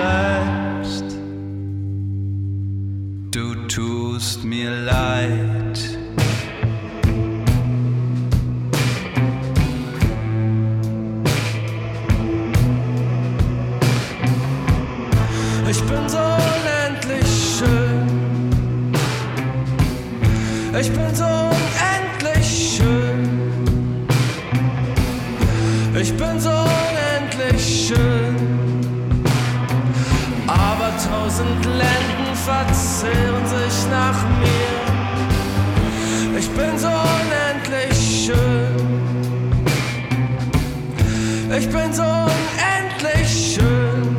selbst. Du tust mir leid. Ich bin so unendlich schön. Ich bin so unendlich schön. Ich bin so unendlich schön. Aber 1000 Lenden verzehren sich nach mir. Ich bin so unendlich schön. Ich bin so unendlich schön.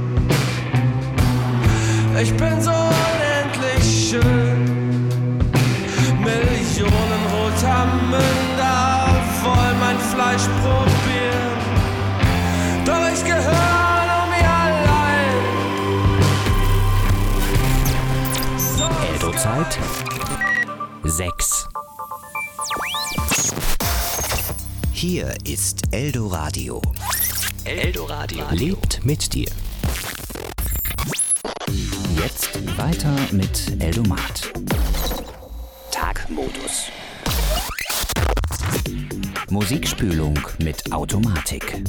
Ich bin so unendlich schön. Millionen roter Münder wollen mein Fleisch probieren. Doch ich gehöre nur mir allein. Eldo-Zeit 6. Hier ist Eldoradio. Eldoradio lebt mit dir. Jetzt weiter mit Eldomat. Tagmodus. Musikspülung mit Automatik.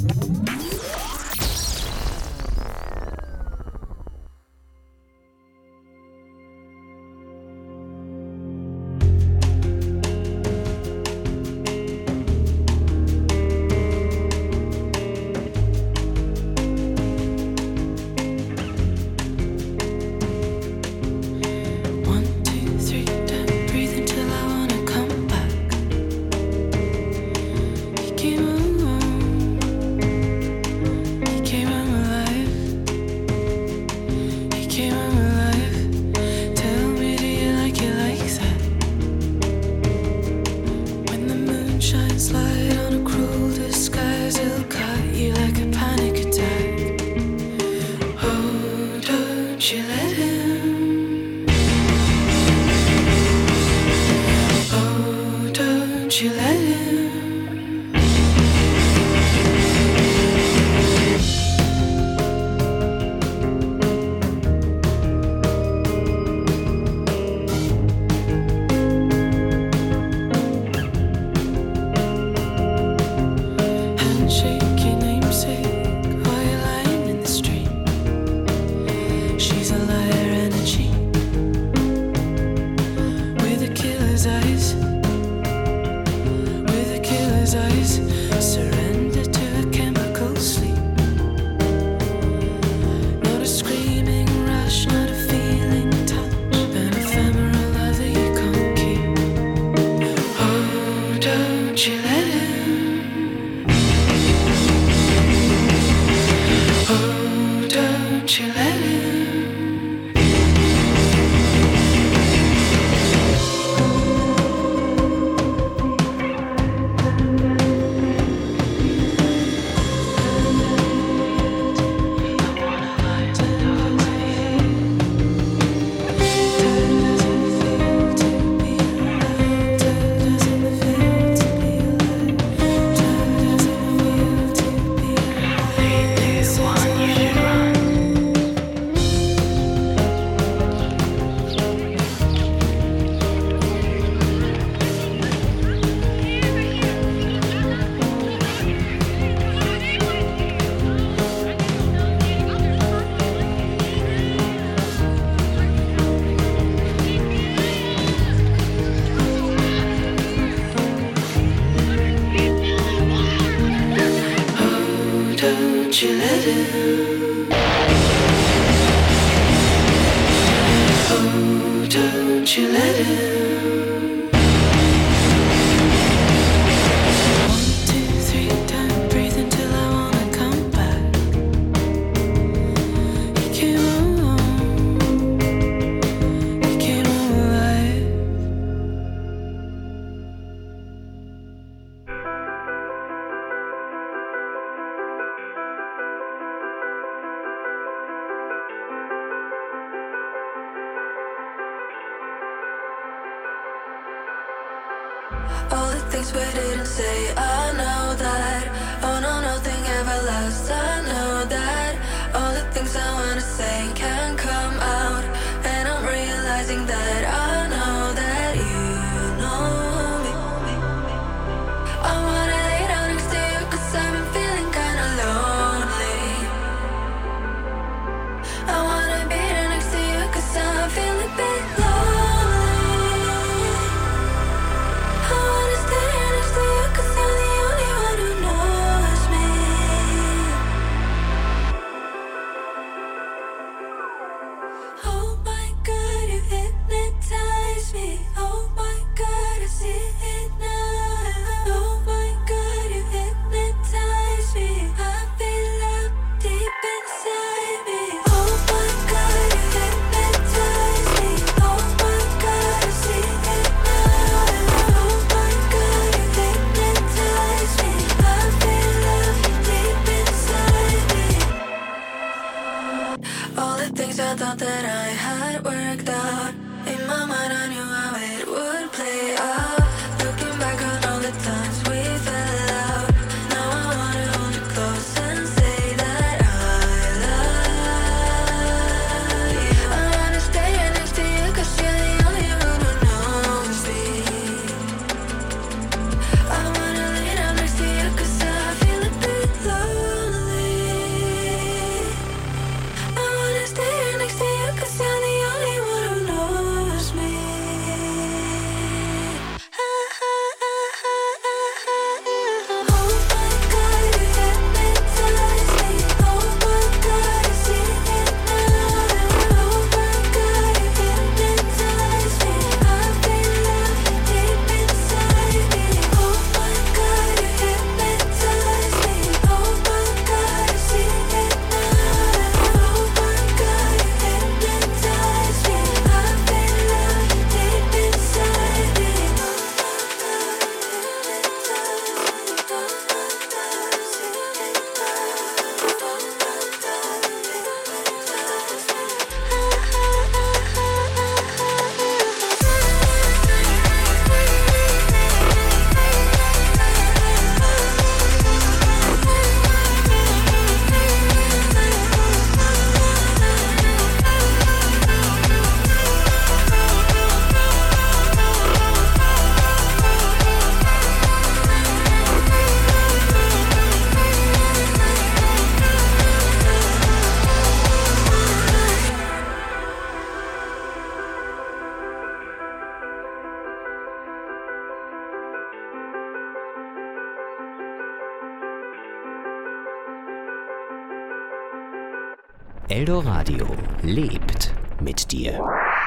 All the things we didn't say, I know that. Oh no, nothing ever lasts, I know that. All the things I wanna say All the things I thought that I had worked out. In my mind I knew how it would play out. Looking back on all the times we fell out. Now I wanna hold you close and say that I love you. I wanna stay right next to you 'cause you're the only one who knows me. I wanna lay down next to you 'cause I feel a bit lonely. I wanna stay right next to you 'cause you're the only one who knows me. Oh my God, you hypnotize me. Oh my God, I see it now. Oh my God, you hypnotize me. I feel love deep inside me. Oh my God, you hypnotize me. Oh my God, I see it now. Oh my God, you hypnotize me. I feel love deep inside me. Eldoradio lebt mit dir.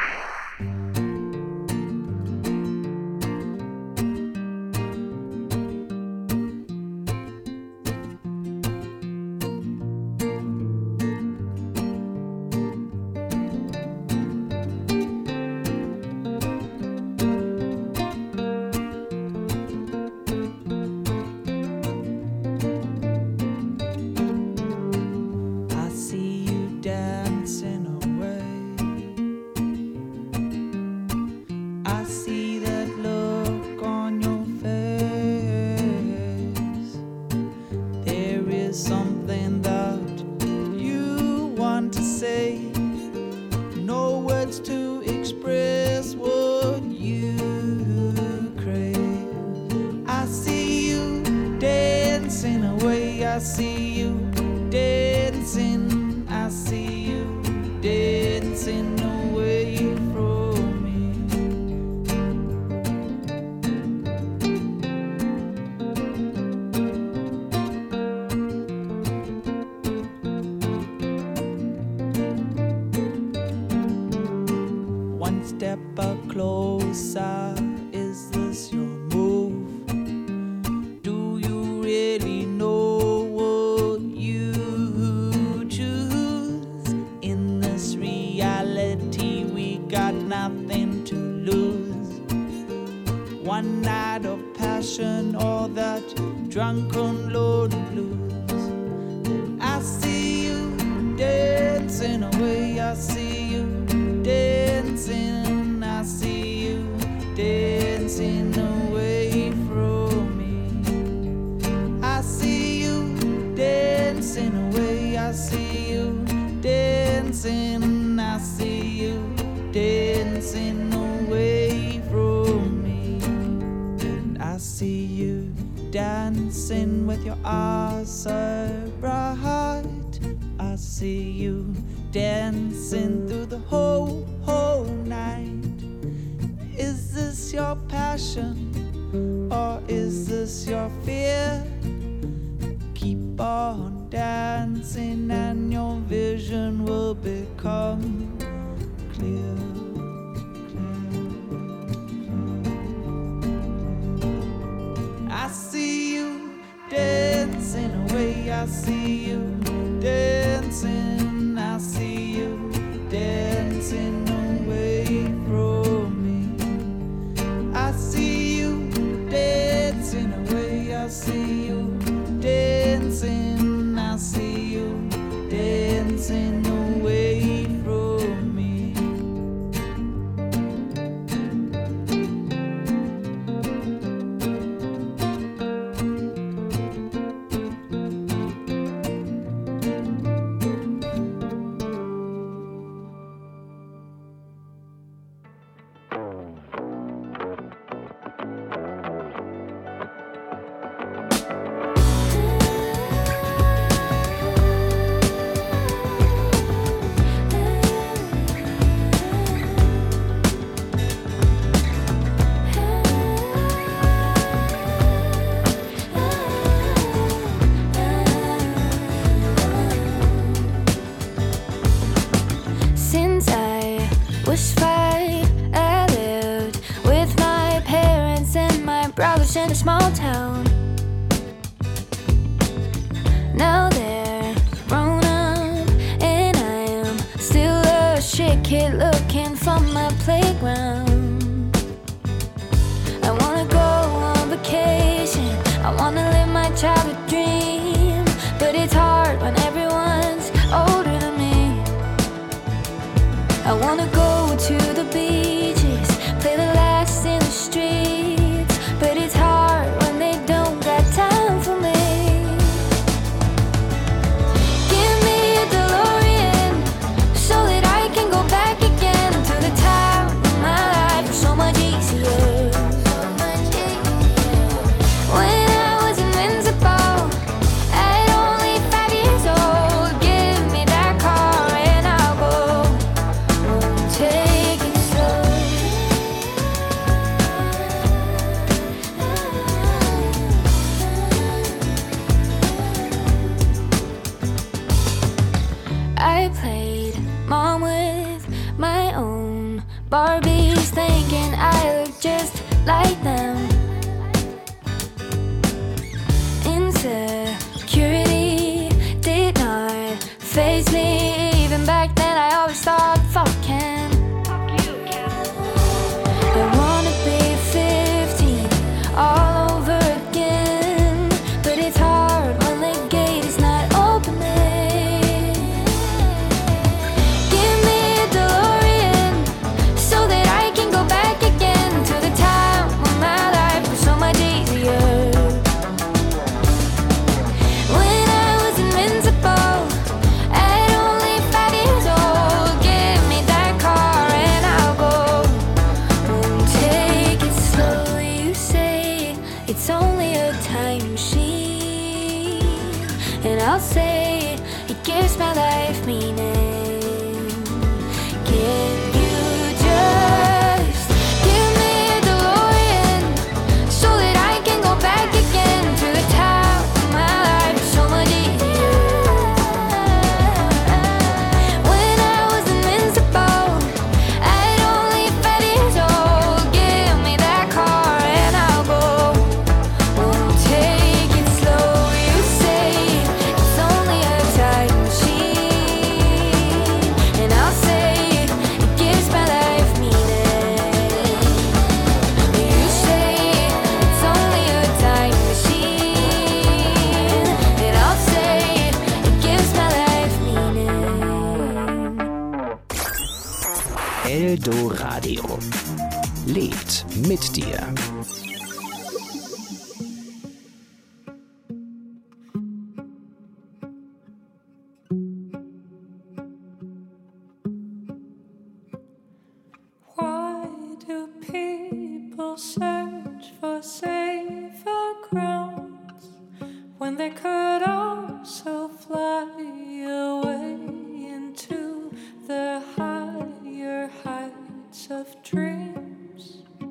I see you dancing away. I see that look on your face. There is something that you want to say. No words to express what you crave. I see you dancing away. I see you dancing. I see you dancing away from me. One step up closer. Is this your move? Do you really know what you choose? In this reality, we got nothing to lose. One night of passion or that drunken lonely blues. I see you dancing away. I see you dancing. I see you dancing away from me. I see you dancing away. I see you dancing. I see you dancing away from me. And I see you dancing with your eyes so bright. I see you dancing through the whole night. Is this your passion or is this your fear? Keep on dancing and your vision will become clear. I see you dancing away. I see you dancing. I see you dancing away from me. I see you dancing away. I see you dancing. I see you dancing away was 5. I lived with my parents and my brothers in a small town. Now they're grown up and I am still a shit kid looking for my playground. I wanna go on vacation, I wanna live my childhood dream, but it's hard when everyone's older than me. I wanna go to the beaches, play the last in the streets, but it's hard when they don't got time for me. Give me a DeLorean so that I can go back again to the time when my life was so much easier. When I was invincible at only 5 years old, give me that car and I'll go. Won't take it slow. I played mom with my own Barbies, thinking I look just like them. Insecurity did not faze me. Even back then I always thought, fuck Ken. I wanna be 15 all over again, but it's hard when the gate is not opening. Give me a DeLorean so that I can go back again to the time when my life was so much easier. When I was invincible at only 5 years old, give me that car and I'll go. Won't take it slow. You say it's only a time machine, and I'll say it gives my life meaning. Can you just give me a DeLorean so that I can go back again to the time when my life was so much easier? When I was invincible at only 5 years old, give me that car and I'll go. Won't take it slow. You say it's only a time machine, and I'll say it gives my life meaning. You say it's only a time machine, and I'll say it gives my life meaning. Eldo Radio. Lebt mit dir. Why do people search for safer grounds when they could also fly away into the higher heights of dreams?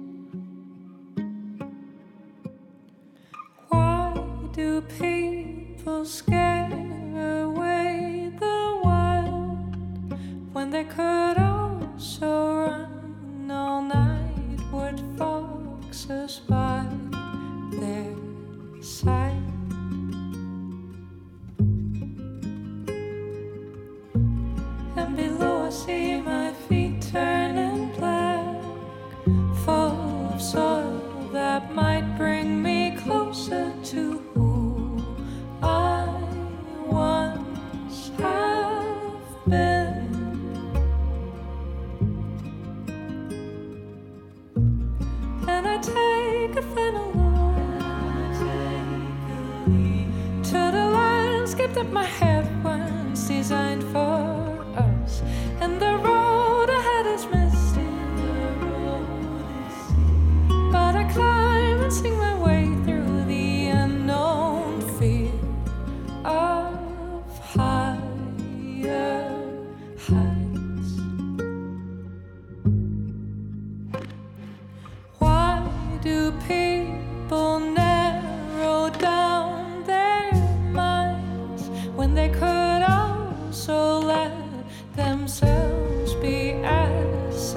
Why do people scare away the wild when they could also run all night? Would foxes by their side? And below I see my feet turning black, full of soil that might bring me closer to who I once have been. And I take a final look to the landscape that my head once designed for us. And the road ahead is misty, but I climb and sing my way through the unknown fear of higher heights. Why do people narrow down their minds when they could also let themselves be as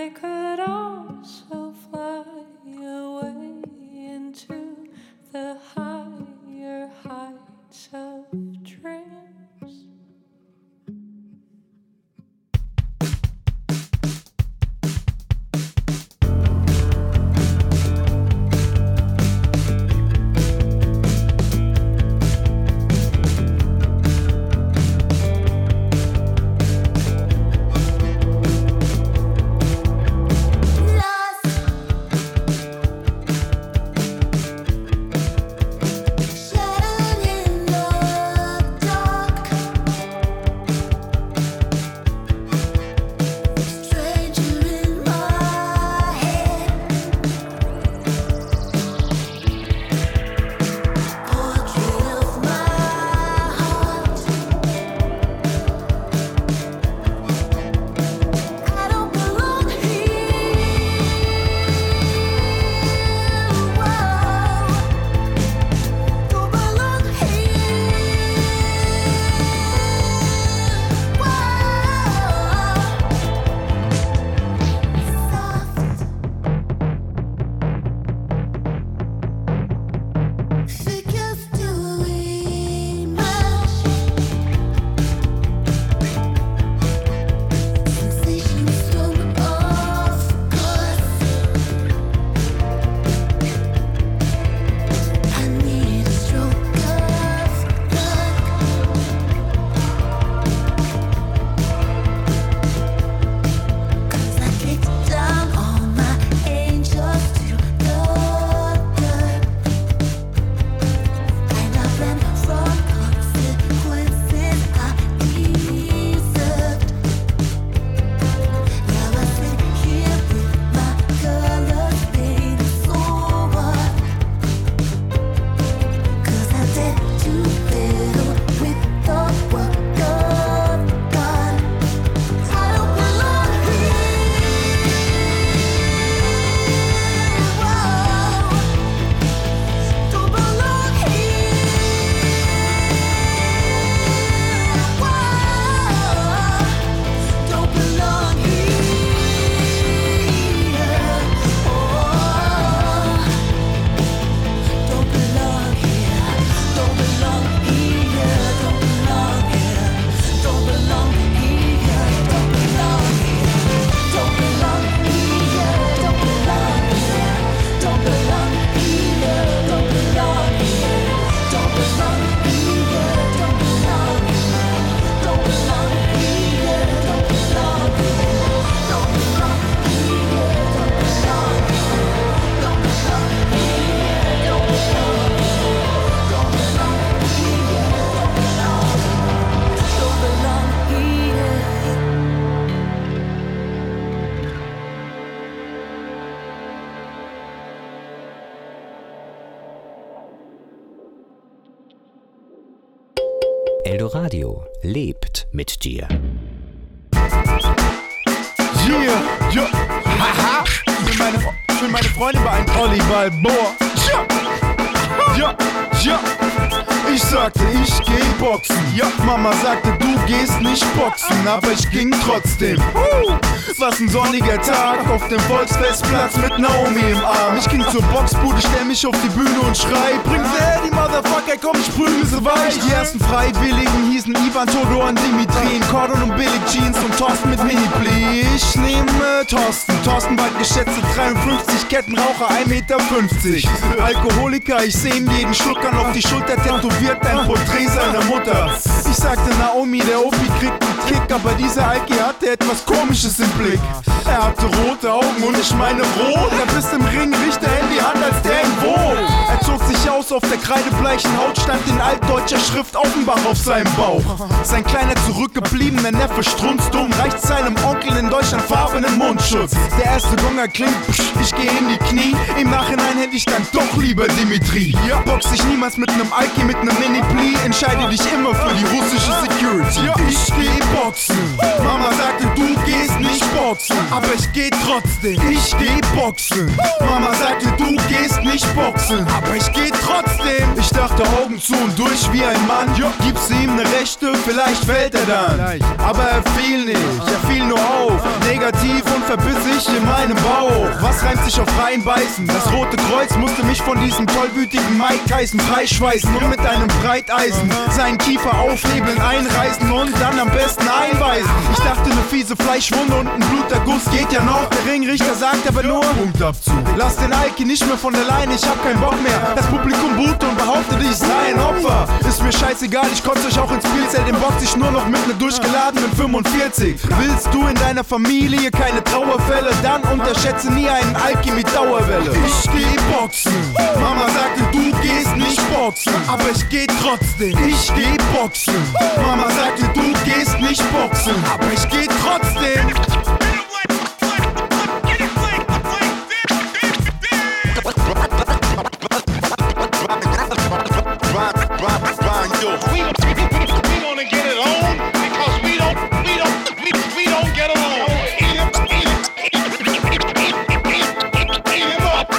they could also fly away into the higher heights of dreams. Eldoradio lebt mit dir. Yeah, ja, haha. Ich will meine Freundin beeindrucken. Olli Balboa. Ja, ja. Ich sagte, ich geh boxen. Ja, Mama sagte, du gehst nicht boxen, aber ich ging trotzdem. Was ein sonniger Tag auf dem Volksfestplatz mit Naomi im Arm. Ich ging zur Boxbude, stell mich auf die Bühne und schrei: Bring sie her, die Motherfucker, komm, ich prügel sie weich. Die ersten Freiwilligen hießen Ivan, Todor und Dimitri, Cordon und Billig Jeans und Thorsten mit Mini-Pli. Ich nehme Thorsten bald geschätzte 53, Kettenraucher 1,50 Meter. Alkoholiker, ich seh ihm jeden Schluck an, auf die Schulter tätowiert ein Porträt seiner Mutter. Ich sagte Naomi, der Opi kriegt einen Kick, aber dieser Alki hatte etwas Komisches im Blick. Er hatte rote Augen und ich meine rot. Er bis im Ring riecht er in die Hand, als der ihn wog. Er zog sich aus, auf der kreidebleichen Haut stand in altdeutscher Schrift Offenbach auf seinem Bauch. Sein kleiner zurückgebliebener Neffe strunzdumm reicht seinem Onkel in Deutschland farbenen Mundschutz. Der erste Gonger klingt, ich geh in die Knie. Im Nachhinein hätte ich dann doch lieber Dimitri. Box ich niemals mit nem Alki, mit nem Mini-Pli. Entscheide dich immer für die russische Security. Ich geh boxen. Mama sagte, du gehst nicht boxen, aber ich geh trotzdem. Ich geh boxen. Mama sagte, du gehst nicht boxen, aber ich geh geht trotzdem. Ich dachte Augen zu und durch wie ein Mann. Gibst ihm ne Rechte, vielleicht fällt er dann. Aber er fiel nicht, er fiel nur auf. Negativ und verbiss sich in meinem Bauch. Was reimt sich auf reinbeißen? Das Rote Kreuz musste mich von diesem tollwütigen Mike Tyson freischweißen und mit einem Breiteisen seinen Kiefer aufhebeln, einreißen und dann am besten einweisen. Ich dachte ne fiese Fleischwunde und ein Bluterguss geht ja noch. Der Ringrichter sagt aber nur Punktabzug. Lass den Alki nicht mehr von der Leine, ich hab keinen Bock mehr. Das Publikum buhte und behauptet, ich sei ein Opfer. Ist mir scheißegal, ich kotze euch auch ins Spielzelt. Den box ich nur noch mit ne durchgeladenen 45. Willst du in deiner Familie keine Trauerfälle? Dann unterschätze nie einen Alki mit Dauerwelle. Ich geh boxen. Mama sagte, du gehst nicht boxen, aber ich geh trotzdem. Ich geh boxen. Mama sagte, du gehst nicht boxen, aber ich geh trotzdem. We wanna get it on because we don't get along. Eat him up.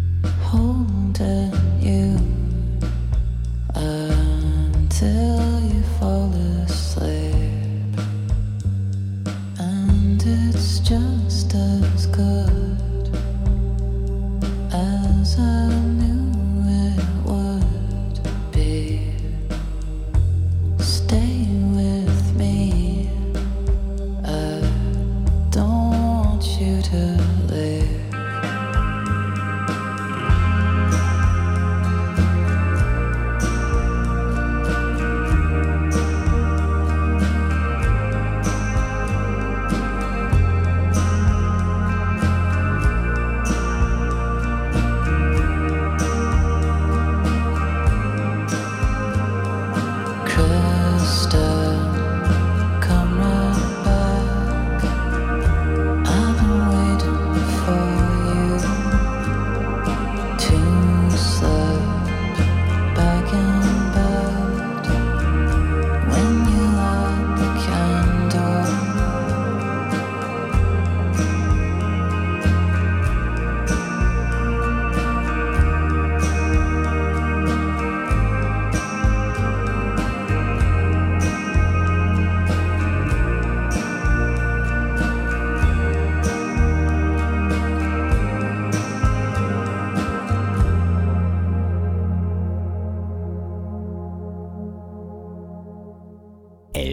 Holding you until you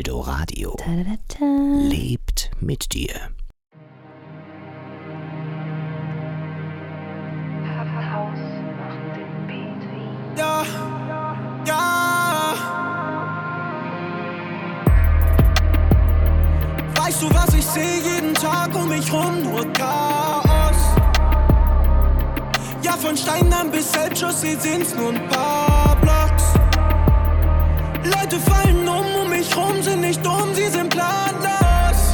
Eldoradio. Ta-da-da-ta. Lebt mit dir. Ja, ja. Weißt du, was ich sehe jeden Tag um mich rum? Nur Chaos. Ja, von Steindamm bis Elbchaussee sind's nur ein paar Blocks. Leute fallen um mich rum, sind nicht dumm, sie sind planlos.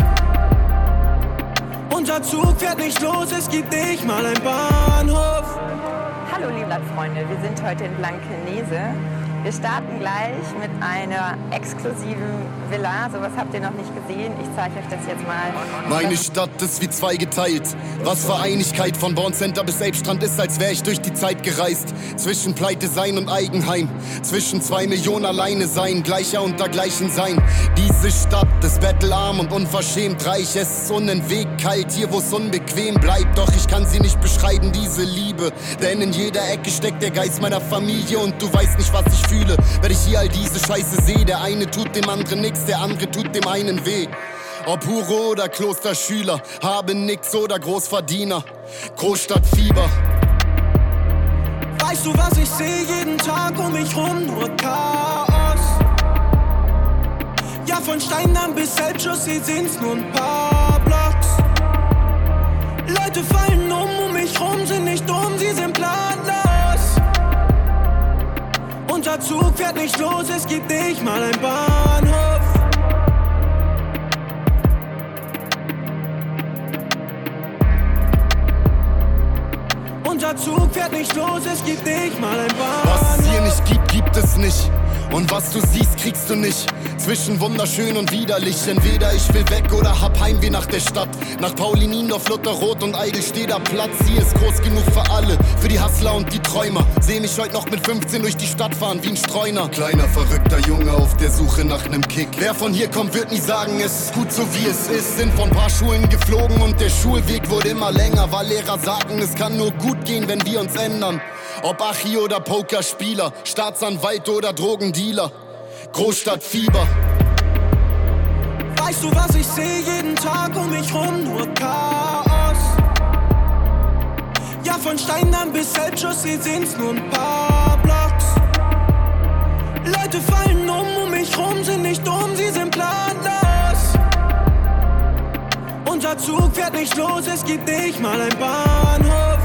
Unser Zug fährt nicht los, es gibt nicht mal einen Bahnhof. Hallo Liebland-Freunde, wir sind heute in Blankenese. Wir starten gleich mit einer exklusiven Villa. Sowas habt ihr noch nicht gesehen. Ich zeige euch das jetzt mal. Meine Stadt ist wie zweigeteilt. Was für Einigkeit von Borncenter bis Elbstrand ist, als wär ich durch die Zeit gereist. Zwischen Pleite sein und Eigenheim. Zwischen 2 Millionen alleine sein. Gleicher unter Gleichen sein. Diese Stadt ist bettelarm und unverschämt reich. Es ist unentwegt kalt, hier wo's unbequem bleibt. Doch ich kann sie nicht beschreiben, diese Liebe. Denn in jeder Ecke steckt der Geist meiner Familie. Und du weißt nicht, was ich fühle, wenn ich hier all diese Scheiße sehe. Der eine tut dem anderen nix, der andere tut dem einen weh. Ob Hure oder Klosterschüler, habe nix oder Großverdiener. Großstadtfieber. Weißt du, was ich sehe jeden Tag um mich rum? Nur Chaos. Ja, von Steindamm bis Elbchaussee sind's nur ein paar Blocks. Leute fallen um mich rum, sind nicht dumm, sie sind planlos. Unser Zug fährt nicht los, es gibt nicht mal einen Bahnhof. Unser Zug fährt nicht los, es gibt nicht mal einen Bahnhof. Was es hier nicht gibt, gibt es nicht. Und was du siehst, kriegst du nicht. Zwischen wunderschön und widerlich. Entweder ich will weg oder hab Heimweh nach der Stadt. Nach Paulinindorf, Lutherrot und Eidelsteder Platz. Hier ist groß genug für alle, für die Hustler und die Träumer. Seh mich heute noch mit 15 durch die Stadt fahren wie ein Streuner. Kleiner, verrückter Junge auf der Suche nach nem Kick. Wer von hier kommt, wird nie sagen, es ist gut so wie es ist. Sind von paar Schulen geflogen und der Schulweg wurde immer länger. Weil Lehrer sagen, es kann nur gut gehen, wenn wir uns ändern. Ob Achi oder Pokerspieler, Staatsanwalt oder Drogendealer. Großstadtfieber. Weißt du, was ich sehe jeden Tag um mich rum? Nur Chaos. Ja, von Steindamm bis Elbchaussee sind's nur ein paar Blocks. Leute fallen um mich rum, sind nicht dumm, sie sind planlos. Unser Zug fährt nicht los, es gibt nicht mal einen Bahnhof.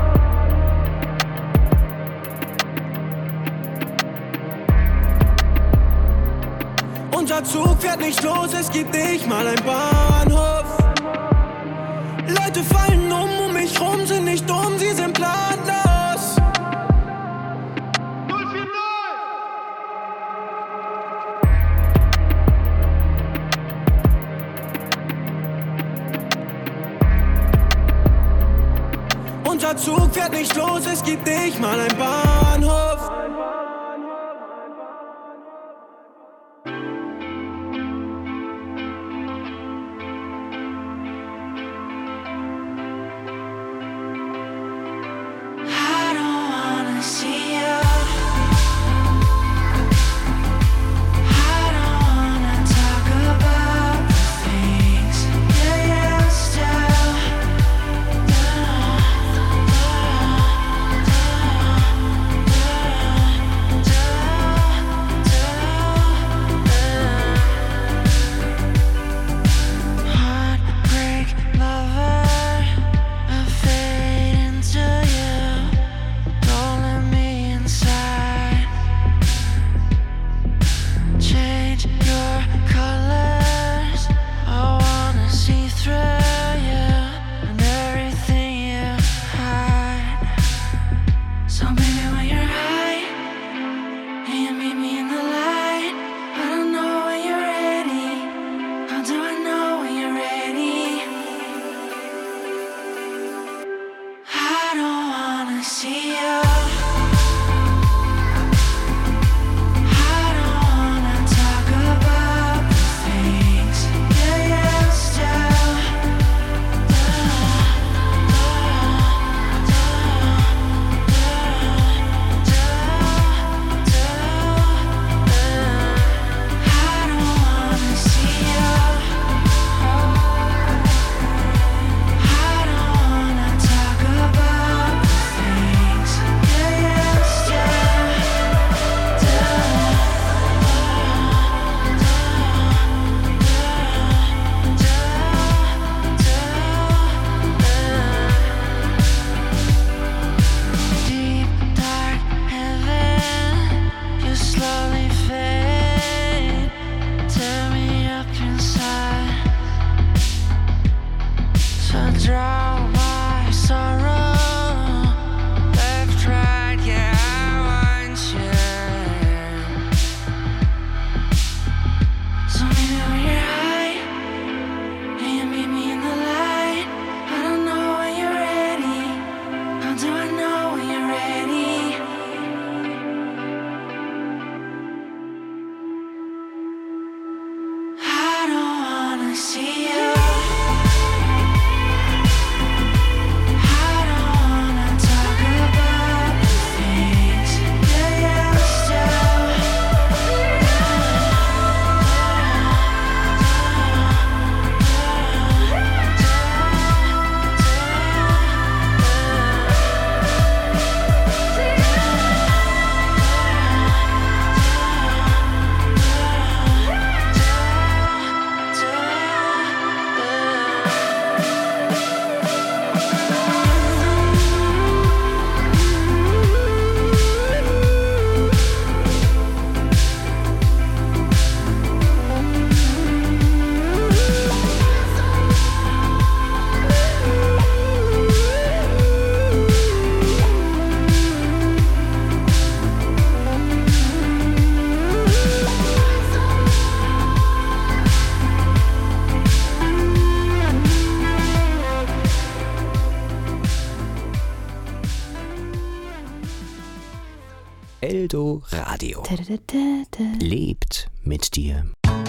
Unser Zug fährt nicht los, es gibt nicht mal einen Bahnhof. Leute fallen um mich rum, sind nicht dumm, sie sind planlos. 040! Unser Zug fährt nicht los, es gibt nicht mal einen Bahnhof. Eldo Radio. Lebt mit dir.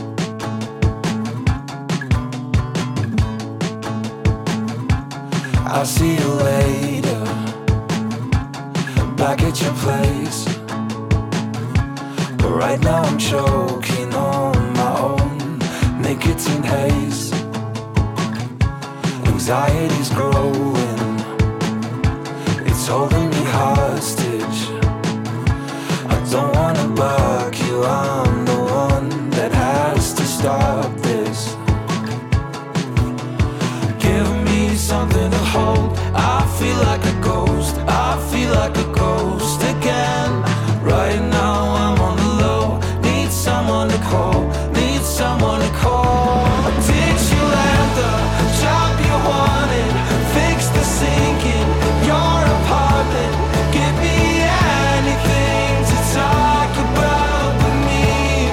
I'll see you later, back at your place. But right now I'm choking on my own nicotine haze. Anxiety's growing, it's holding me hostage. I don't wanna bug you, I'm the one that has to stop this. Give me something to hold. I feel like a ghost, I feel like a ghost again. Right now I'm on the low, need someone to call, need someone to call. Did you land the job you wanted? Fix the sink in your apartment. Give me anything to talk about with me.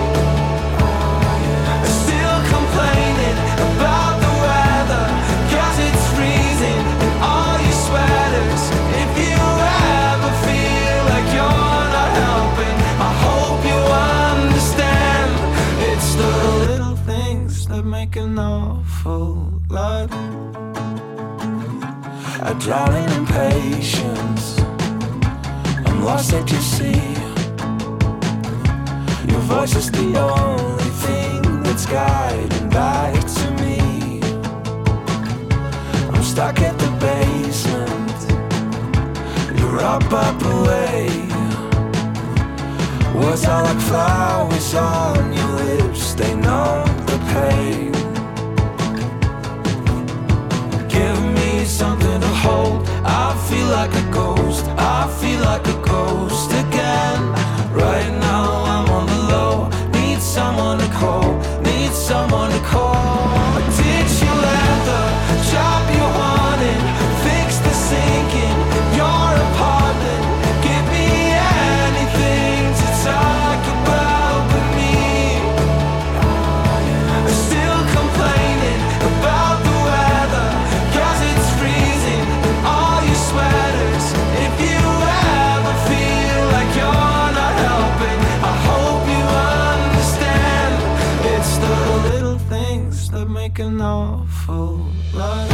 Still complaining about the weather, 'cause it's freezing in all your sweaters. If you ever feel like you're not helping, I hope you understand. It's the little things that make an awful lot. I drown in impatience, I'm lost at your sea. Your voice is the only thing that's guiding back to me. I'm stuck at the basement, you're up away. Words are like flowers on your lips, they numb the pain. Give me something to hold. I feel like a ghost, I feel like a ghost again. Right now I'm on the low, need someone to call, need someone to call. Did you land the job you wanted? Fix the sink in your apartment. Give me anything to talk about with me. Still complaining about the weather, 'cause it's freezing in all your sweaters. If you ever feel like you're not helping, I hope you understand. It's the little things that make an awful lot.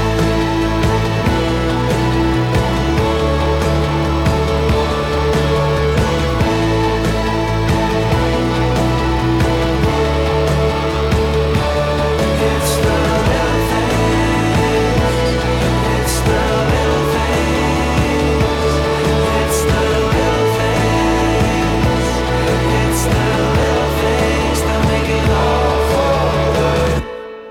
It's the little things, it's the little things, it's the little things, it's the little things that make it awful good.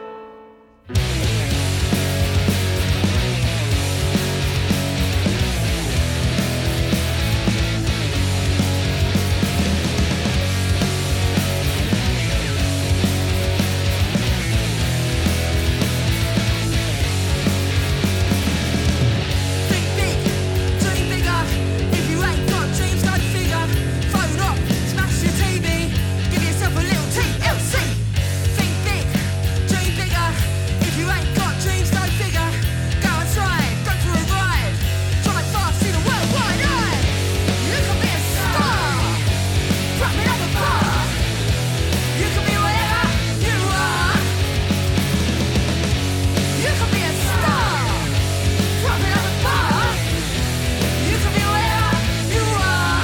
Think big, dream bigger. If you ain't got dreams, go figure. Phone up, smash your TV, give yourself a little TLC. Think big, dream bigger. If you ain't got dreams, go figure. Go outside, go for a ride. Drive fast, see the world wide eye. You can be a star, rock me like a bar. You can be whatever you are. You can be a star, rock me like a bar. You can be whatever you are.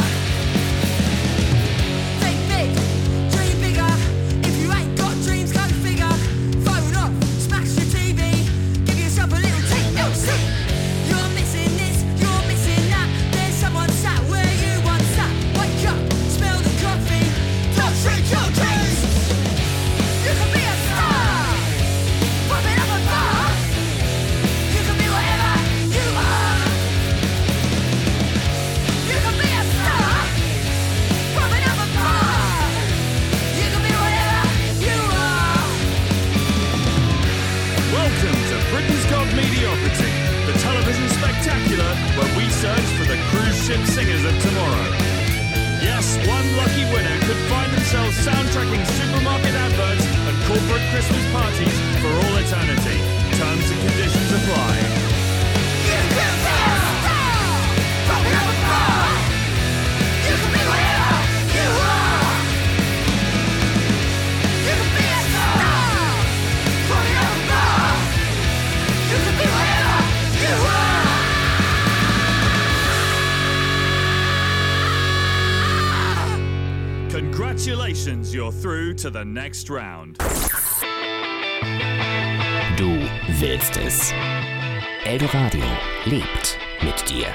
Think big, dream bigger. If you ain't got dreams, go figure. Phone up, smash your TV, give yourself a little TLC. You're missing this, you're missing that. There's someone sat where you once sat. Wake up, smell the coffee, don't shrink your dreams. You can be a star, rock me like a bar. You can be whatever you are. You can be a star, rock me like a bar. You can be whatever you are. Welcome to Britain's Got Mediocrity, the television spectacular where we search for the cruise ship singers of tomorrow. Yes, one lucky winner could find themselves soundtracking supermarket adverts and corporate Christmas parties for all eternity. Terms and conditions apply. You can be a star, rock me like a bar. You can be Congratulations, you're through to the next round. Du willst es. Eldoradio lebt mit dir.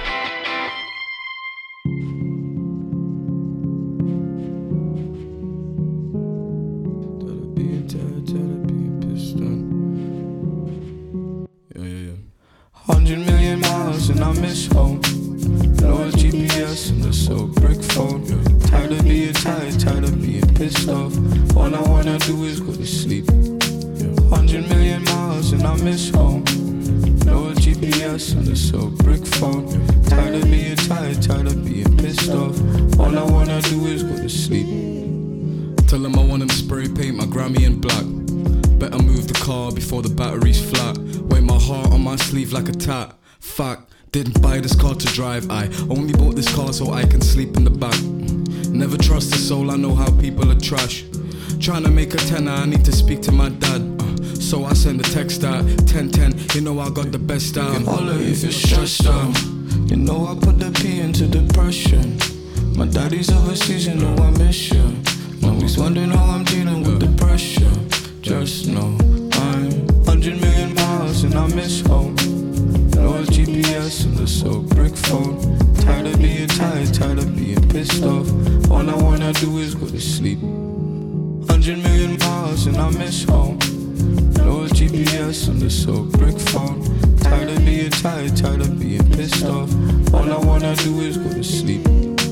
And I miss home. No GPS and the so brick phone. Tired of being tired of being pissed off. All I wanna do is go to sleep. 100 million miles and I miss home. No GPS and the so brick phone. Tired of being tired of being pissed off. All I wanna do is go to sleep. Tell him I want him spray paint my Grammy in black. Better move the car before the battery's flat. Wear my heart on my sleeve like a tat. Fact. Didn't buy this car to drive, I only bought this car so I can sleep in the back. Never trust a soul, I know how people are trash. Trying to make a tenner, I need to speak to my dad. So I send a text out, 1010, you know I got the best out. You can holler if you're stressed out. You know I put the P into depression. My daddy's overseas, you know I miss you. Now he's wondering how I'm dealing with the pressure. Just know I'm 100 million miles and I miss home. No GPS and the so brick phone. Tired of being tired of being pissed off. All I wanna do is go to sleep. 100 million miles and I miss home. No GPS and the so brick phone. Tired of being tired of being pissed off. All I wanna do is go to sleep.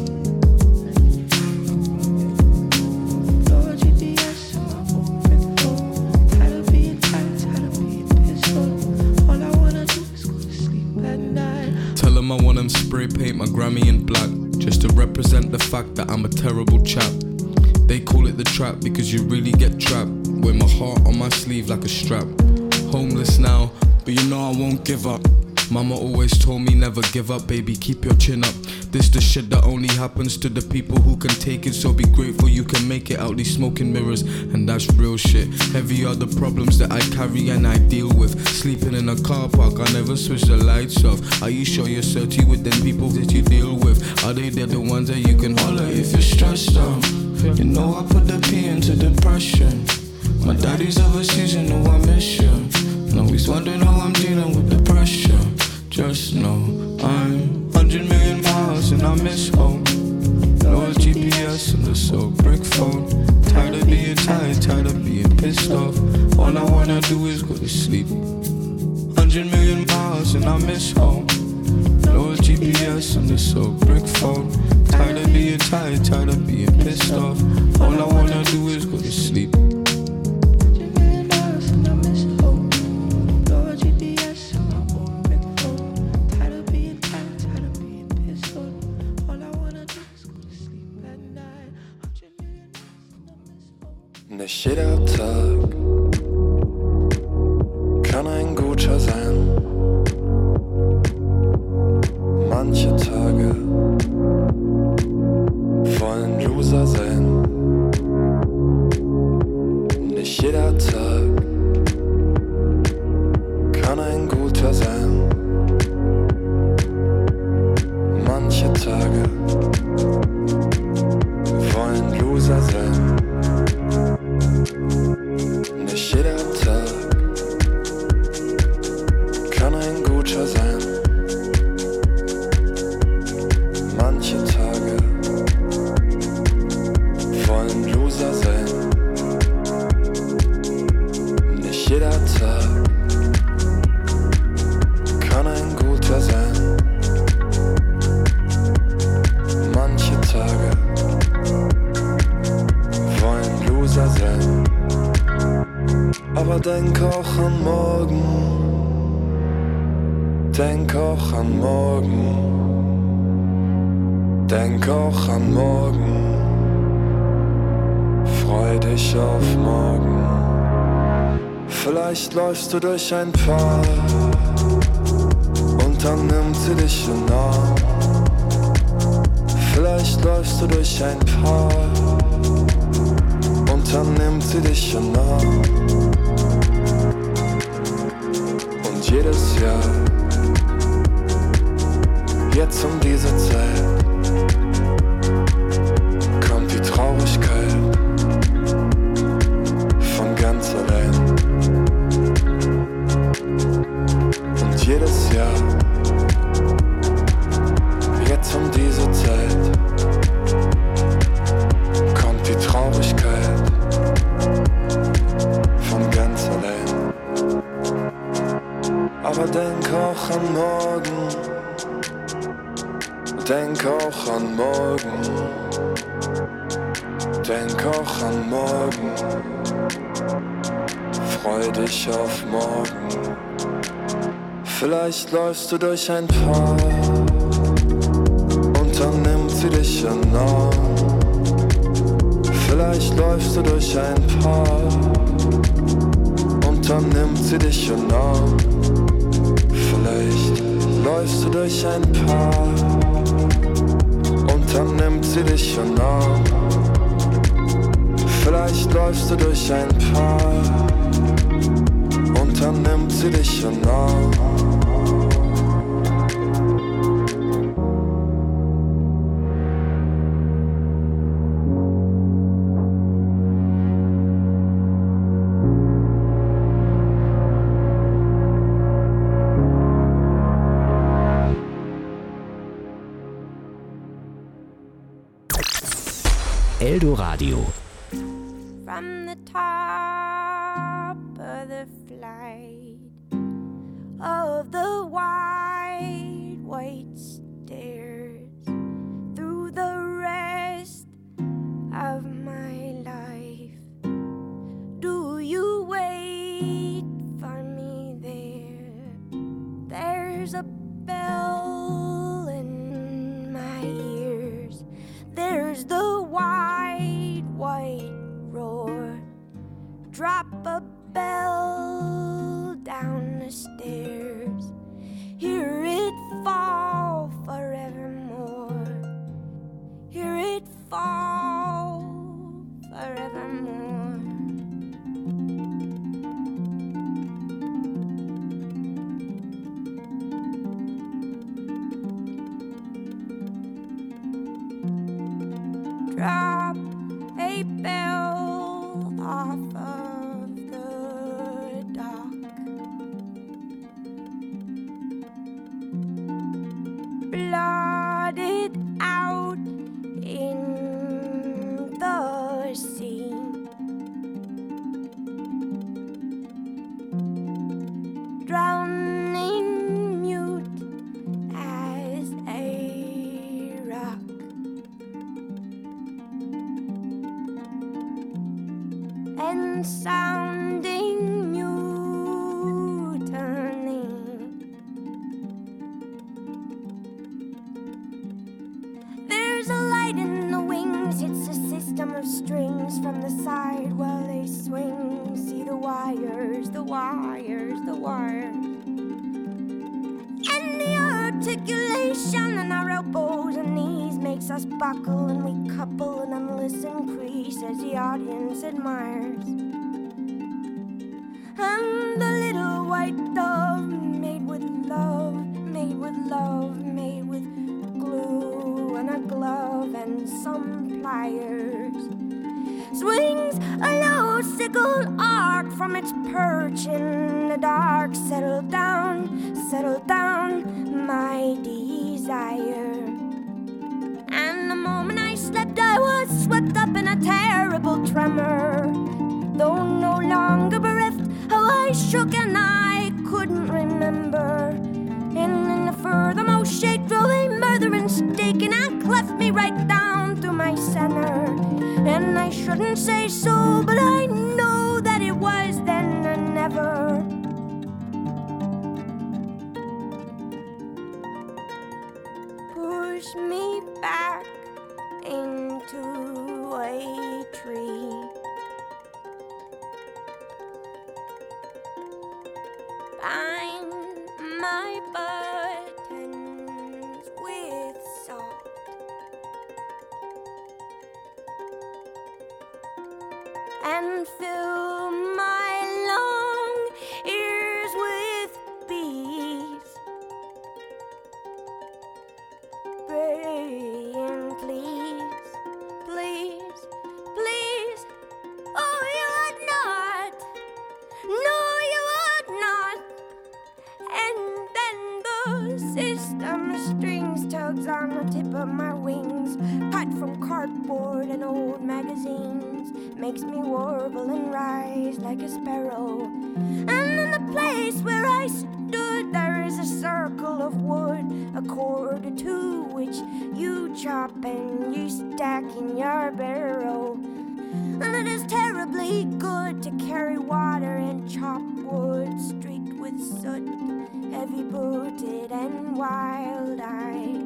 I want him spray paint my Grammy in black, just to represent the fact that I'm a terrible chap. They call it the trap because you really get trapped. Wear my heart on my sleeve like a strap. Homeless now, but you know I won't give up. Mama always told me never give up, baby, keep your chin up. This the shit that only happens to the people who can take it, so be grateful you can make it out these smoking mirrors. And that's real shit. Heavy are the problems that I carry and I deal with. Sleeping in a car park, I never switch the lights off. Are you sure you're salty with them people that you deal with? Are they the ones that you can holler if you're stressed out? You know I put the P into depression. My daddy's overseas, you know I miss you. Now he's wondering how I'm dealing with the pressure. Just know I'm 100 million miles and I miss home. No GPS and the so brick phone. Tired of being tired of being pissed off. All I wanna do is go to sleep. 100 million miles and I miss home. No GPS and the so brick phone. Tired of being tired of being pissed off. All I wanna do is go to sleep. Nicht jeder Tag kann ein guter sein. Manche Tage wollen Loser sein. Nicht jeder Tag kann ein guter sein. Manche Tage wollen Loser sein. Nicht jeder Tag kann ein guter sein. Manche Tage wollen Loser sein. Nicht jeder Tag kann ein guter sein. Manche Tage wollen Loser sein. Aber denk auch an morgen, denk auch an morgen, denk auch an morgen, freu dich auf morgen. Vielleicht läufst du durch ein Park und dann nimmt sie dich in den Arm. Vielleicht läufst du durch ein Park und dann nimmt sie dich in den Arm. Und jedes Jahr, jetzt um diese Zeit, kommt die Traurigkeit. Sorgen. Denk auch an morgen. Freu dich auf morgen. Vielleicht läufst du durch ein Park und dann nimmt sie dich enorm. Vielleicht läufst du durch ein Park und dann nimmt sie dich enorm. Vielleicht läufst du durch ein Park und dann nimmt sie dich enorm. Vielleicht läufst du durch ein Park und dann nimmt sie dich enorm. Eldoradio. From the top of the flight of the wide white stairs, through the rest of my life, do you wait for me there? There's a bell in my ears, there's the wide white roar. Drop a bell down the stairs, hear it fall forevermore, hear it fall forevermore. Drop a bell off of the dock, blotted out in the sea. Drowning mute as a rock. And sounding mutiny. There's a light in the wings, it's a system of strings from the side while they swing. See the wires, the wires, the wires. And the articulation in our elbows and knees makes us buckle, and we couple an endless increase as the audience admires. And the little white dove made with love, made with love, made with glue and a glove and some pliers, swings a low sickle arc from its perch in the dark. Settle down, my desire. And the moment I slept, I was swept up in a terrible tremor. Though no longer bereft, how I shook and I couldn't remember. And in the furthermost shade drove a murdering stake, and I cleft me right down through my center. And I shouldn't say so, but I know that it was then and never. Push me back into a tree. Bind my buttons with salt. And fill my long ears with bees, praying, please, please, please. Oh, you would not. No, you would not. And then the system strings tugs on the tip of my wings, cut from cardboard and old magazines, makes me warble and rise like a sparrow. And in the place where I stood, there is a circle of wood, a cord or two, which you chop and you stack in your barrow. And it is terribly good to carry water and chop wood, streaked with soot, heavy-booted and wild-eyed.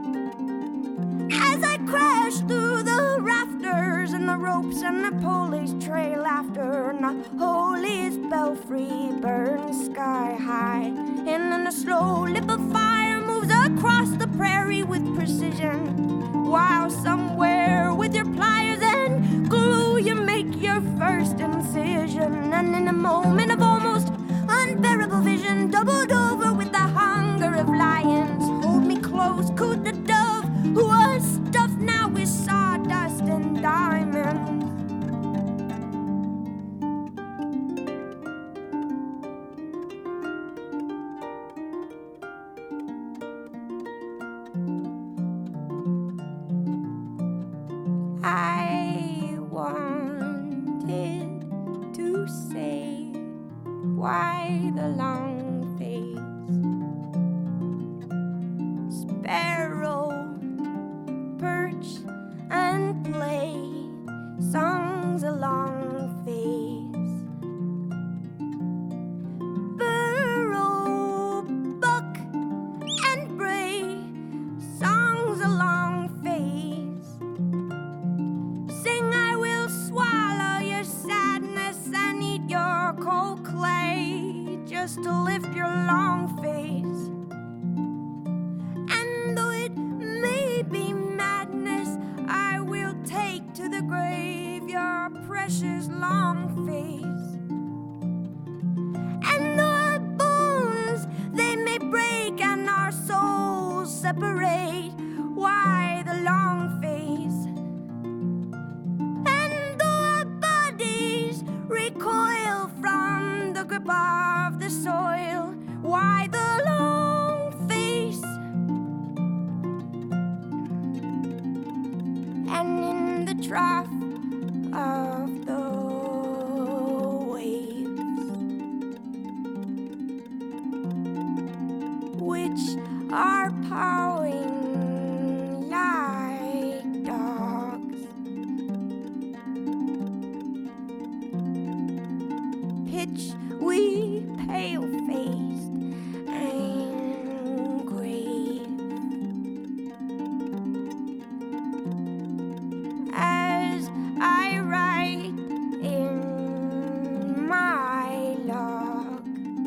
As I crash through the rafters and the ropes and the pulleys trail after, and the holiest belfry burns sky high, and then the slow lip of fire moves across the prairie with precision, while somewhere with your pliers and glue you make your first incision. And in a moment of almost unbearable vision, doubled over with the hunger of lions, hold me close, cooed the dove, who was stuffed now with sawdust and diamonds. I wanted to say, why the long face? Sparrow, perch and play, songs a long face. Burrow, buck and bray, songs a long face. Sing, I will swallow your sadness and eat your cold clay, just to lift your long face. And though it may be madness, I will take to the grave your precious long face. And though our bones they may break and our souls separate, why the long face? And though our bodies recoil from the grip of the soil, why the long face? And in the trough of the waves, which are pawing like dogs, pitch we pale-faced and grave, as I write in my log.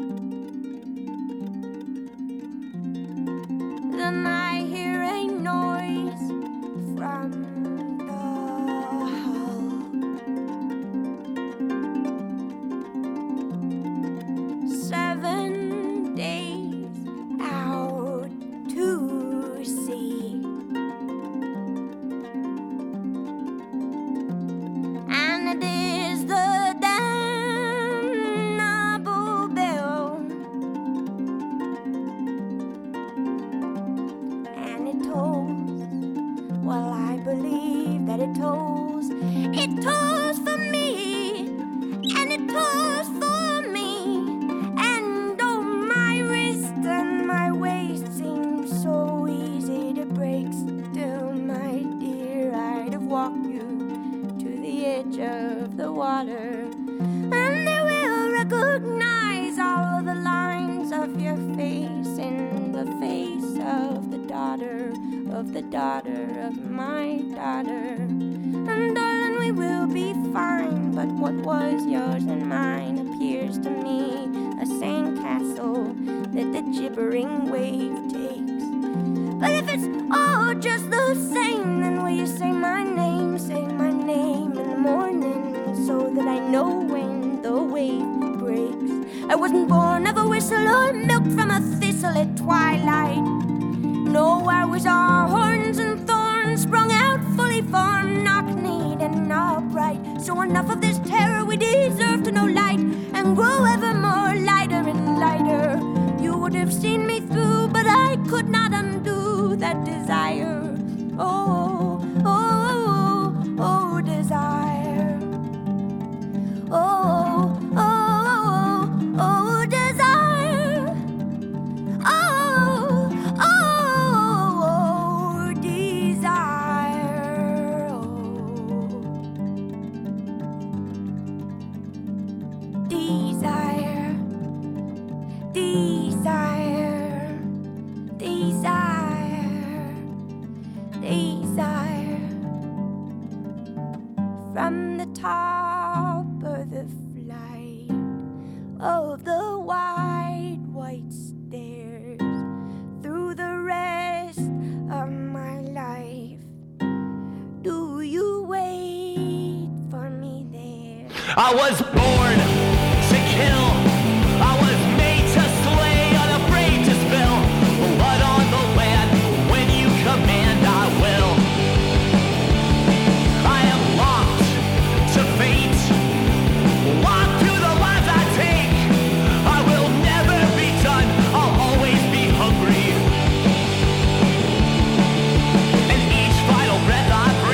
Then I hear a noise from the hull. 7 days out to sea, and it is the damnable bell, and it tolls. Well, I believe that it tolls. It tolls for me, and it tolls for me. And oh, my wrist and my waist seem so easy to break. Still, my dear, I'd have walked you to the edge of the water, and they will recognize all of the lines of your face in the face of the daughter of my daughter. And darling, we will be fine, but what was yours and mine appears to me a sandcastle that the gibbering wave takes. But if it's all just the same, then will you say my name in the morning, so that I know when the wave breaks? I wasn't born of a whistle or milked from a thistle at twilight. No, I was all horns and thorns, sprung out fully formed, knock-kneed and upright. So enough of this terror, we deserve to know light, and grow ever more lighter and lighter. You would have seen me through, but I could not undo that desire. Oh, oh, oh, oh, desire. Oh, oh, oh, oh, desire. from the top of the flight of the white stairs through the rest of my life. Do you wait for me there? I was born